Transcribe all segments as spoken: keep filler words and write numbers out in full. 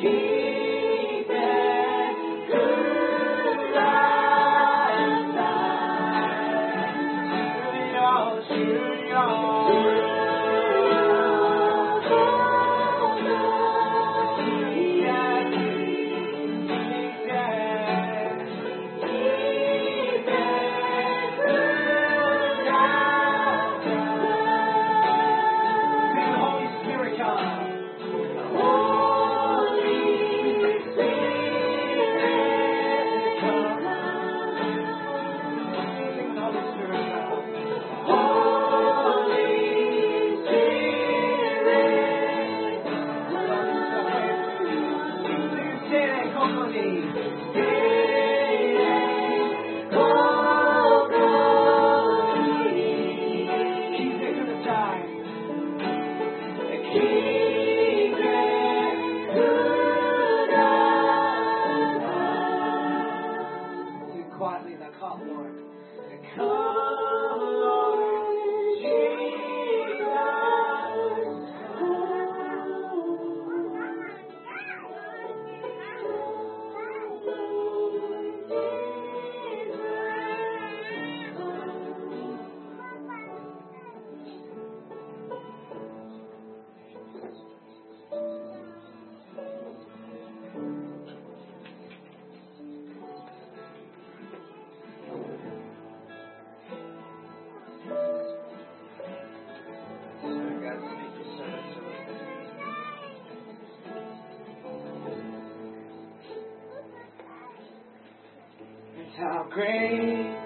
How great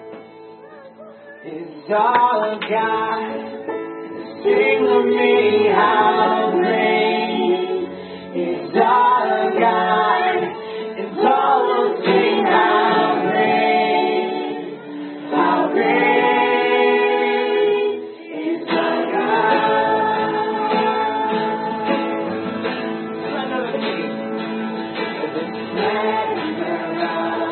is our God? Sing with me, how great is our God? And all will sing, how great, how great is our God. Another key. The splendor of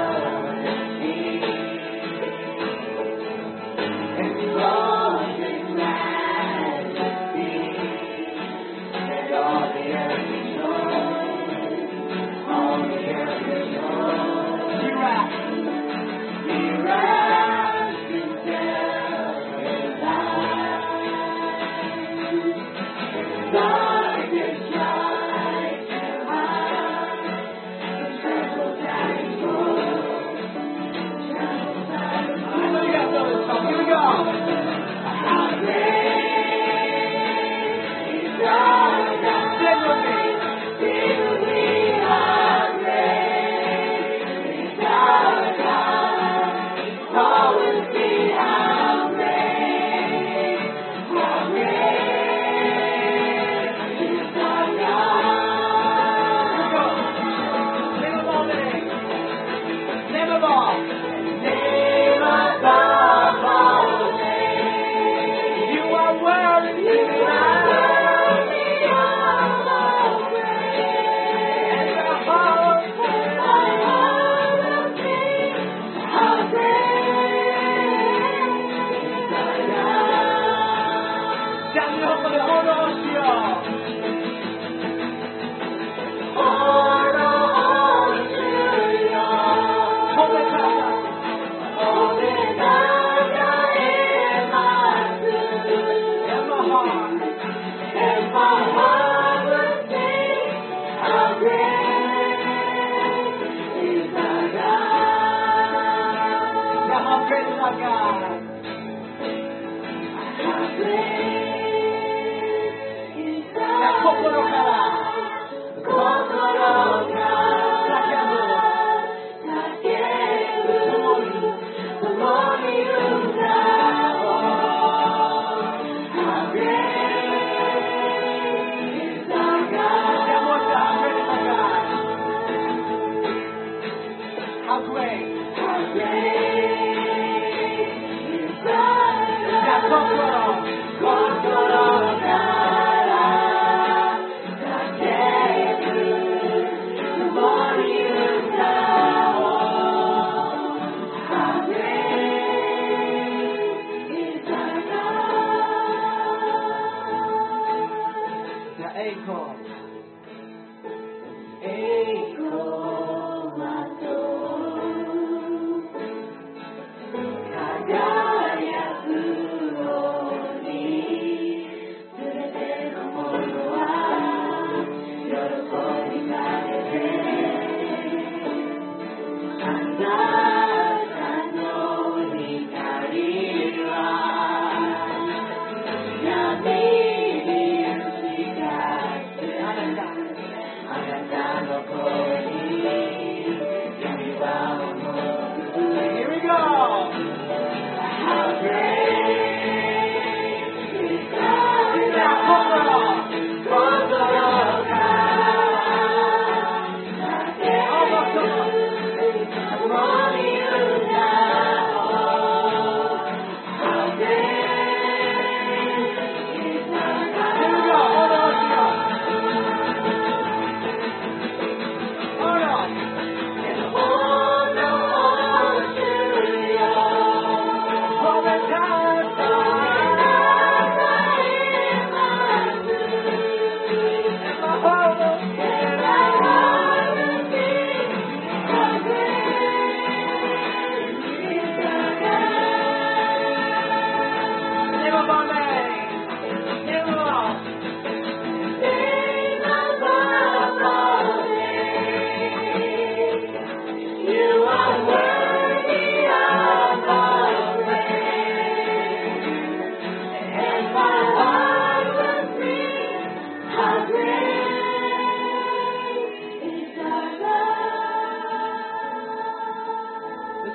Amen.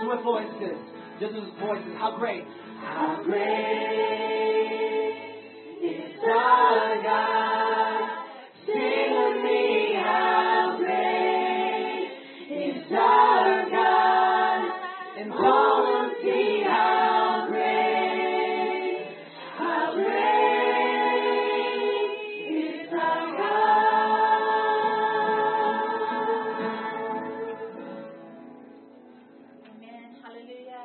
Just with voices. Just with voices. How great. How great is our God. Sing with me. How great is our God. And all will see how great, how great is our God. Amen. Hallelujah.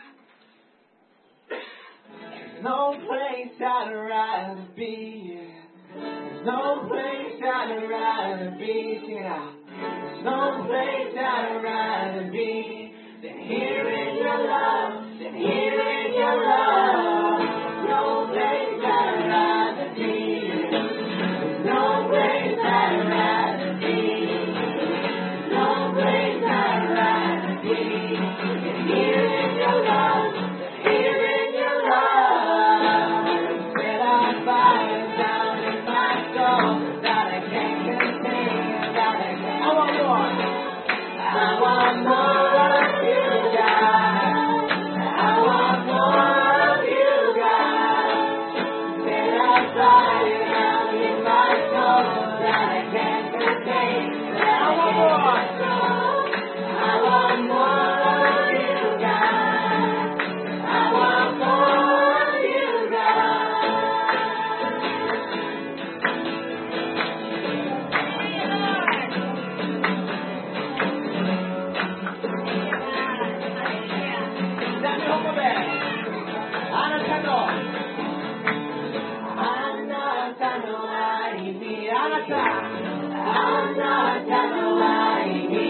No place I'd rather be. There's no place I'd rather be. Sing it out. There's no place I'd rather be than here in your love, than here in your love. No place I'd rather be. There's no place I'd rather be. No place I'd rather be than here in your love, than here in your love. Set on fire down in my soul that I can't contain, that I can't. I want more. I want more of you, God. I want more of you, God. Set on fire down in my soul that I can't contain, that I want more. I want more of you, God. I want more of you, God. Dame un po' bene. Anatano. Anatano aimi. Anata. Anatano aimi.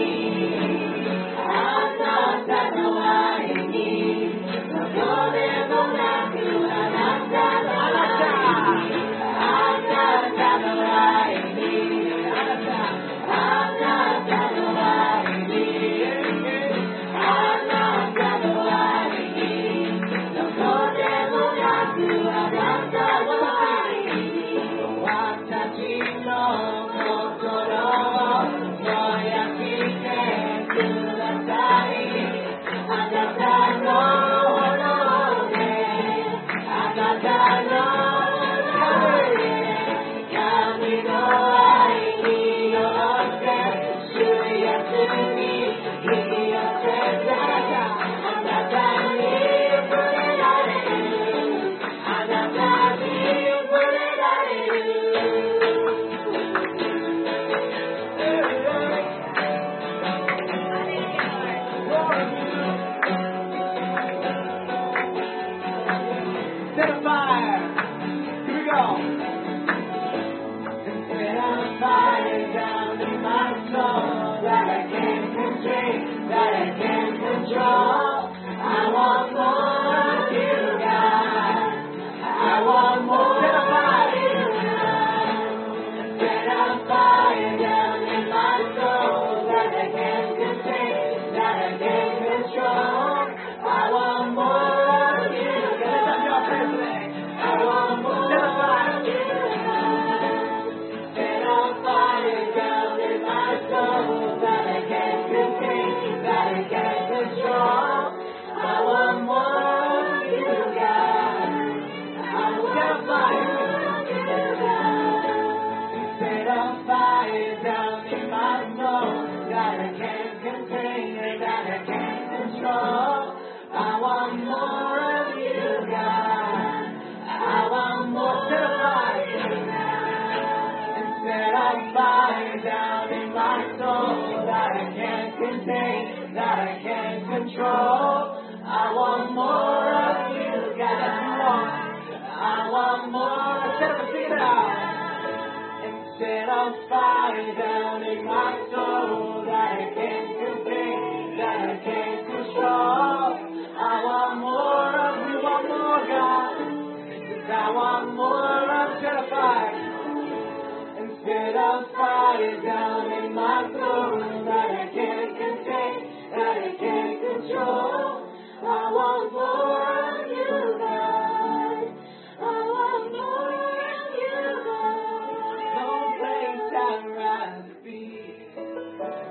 Anatano aimi. Dove volati anatano. Anata. Anatano aimi. Anata. Anatano aimi. Anatano aimi. Dove volati anatano aimi. Guardacino, Kokoro, Noia Kike, Sulasai, Agatano, Honore, Agatano, Honore, Camino, Aini, Ose, Shuya, Suni, Hio, Sesata, Agatani, Purelare, Agatani, Purelare. Set a fire. Here we go. And set a fire down in my soul that I can't contain, that I can't control. I want more of you, God. I want more. Set a fire. Set a fire down in my soul that I can't contain, that I can't control. I want more of you, God. I want more. Set a fire. Set a fire down in my soul that I can't contain, that I can't control. I want more of you, God. I want set a fire. Set a fire down in my soul that I can't contain, that I can't control. I want more of you, God. I want more. Set a fire. And set a fire down in my soul that I can't contain, that I can't control. I want more of you, God. I want more. Set a fire out. And set a fire down in my soul that I can't contain, that I can't control. I want more of you, want more, God. 'Cause I want more of set a fire. And set a fire down in my soul that I can't contain, that I can't control. I want more of you, God. I want more of you, God. No place I'd rather be.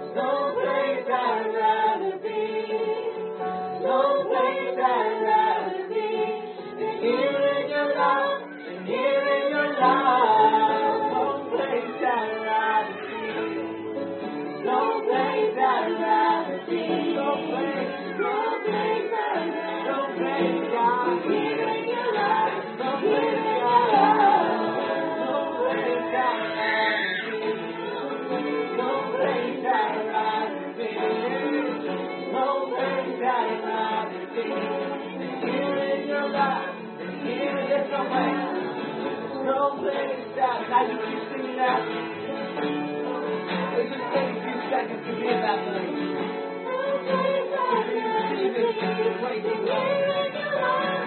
I'd rather be. No place, no place I'd rather no place, God. Here in your love, no place, God. No place I'd rather be. No place I'd rather be. No place I'd rather be. Here in your love, here is no place. No place that I just keep singing that. Let's just take a few seconds to be in that place. Jesus, this place is love.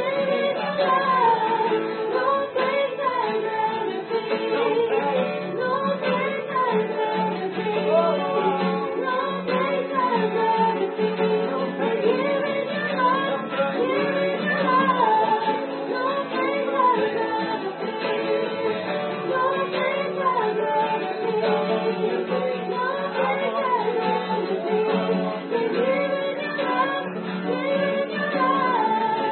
No place I'd rather be. No place. No place I'd rather be. No place I'd rather be. No place. Here in your love. Here in your love. No place I'd rather be. No place I'd rather be. No place I'd rather be. Here in your love. Here in your love.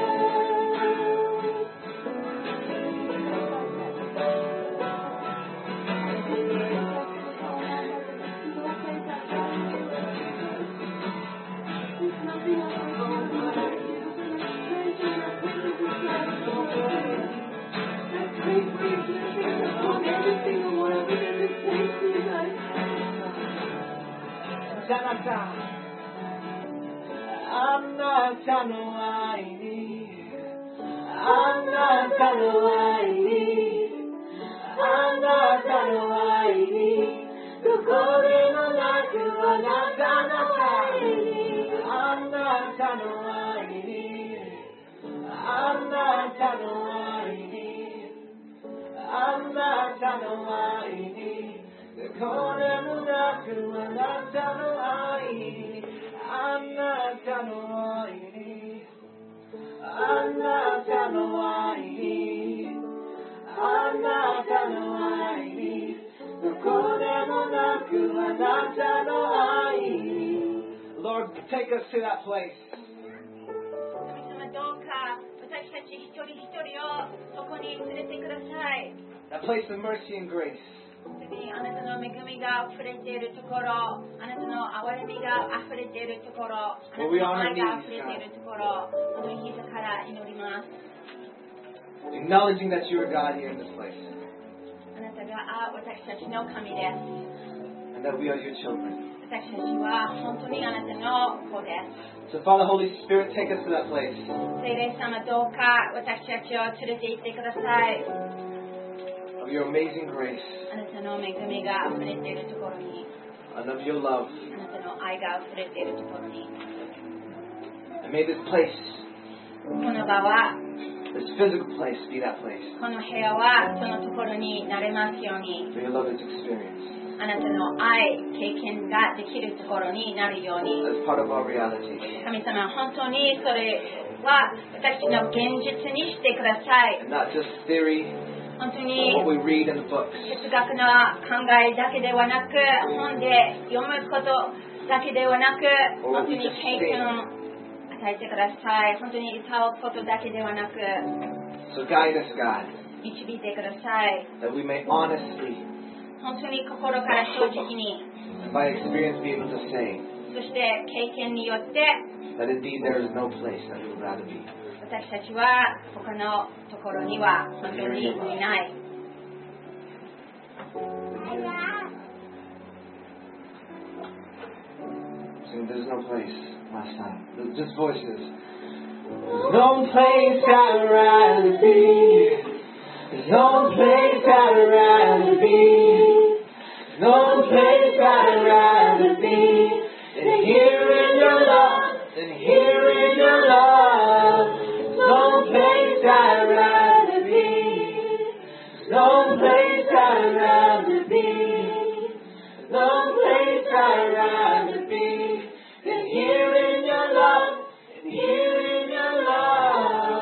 I'm not done whining. I'm not done whining. I'm not done whining. The golden light is what I'm done whining. I'm not done whining. I'm not done whining. I'm not done whining. The golden light is what I'm done whining. I'm not done whining. I'm not done whining. I'm not done whining. The golden light is what I'm done whining. Lord, take us to that place. 神様どうか私たち一人一人をそこに連れてください。 That place of mercy and grace. 本当にあなたの恵みが溢れているところ、あなたの憐れみが溢れているところ、あなたの愛が溢れているところ、本当に膝から祈ります。 Acknowledging that you are God here in this place. あなたが私たちの神です。 And that we are your children. 私たちは本当にあなたの子です。 So Father, Holy Spirit, take us to that place. 聖霊様どうか私たちを連れて行ってください。 Of your amazing grace. あなたの恵みが溢れているところに、 And of your love. あなたの愛が溢れているところに、 And may this place, この場は、 this physical place, be that place. この部屋はそのところになれますように、 So your love is experienced あなたの愛、経験ができるところになるように、 as part of our reality. 神様、本当にそれは私の現実にしてください。 And not just theory, 本当に what we read in the books. 哲学の考えだけではなく、本で読むことだけではなく、本当に経験を与えてください。本当に歌うことだけではなく、 So guide us, God, 導いてください。 that we may honestly 本当に心から正直に、 and by experience be able to say そして経験によって、 that indeed there is no place that we would rather be. 私たちは他のところには本当にいない。 Sing, there's no place last time. Just voices. There's no place I'd rather be. There's no place I'd rather be. No place I'd rather be than here in your love, than here in your love. No place I'd rather be. No place I'd rather be. No place I'd rather be than here in your love, than here in your love.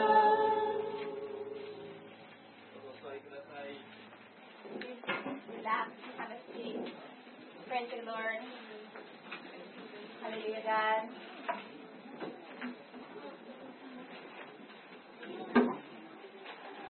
That, have a seat. Praise the Lord. Hallelujah, God.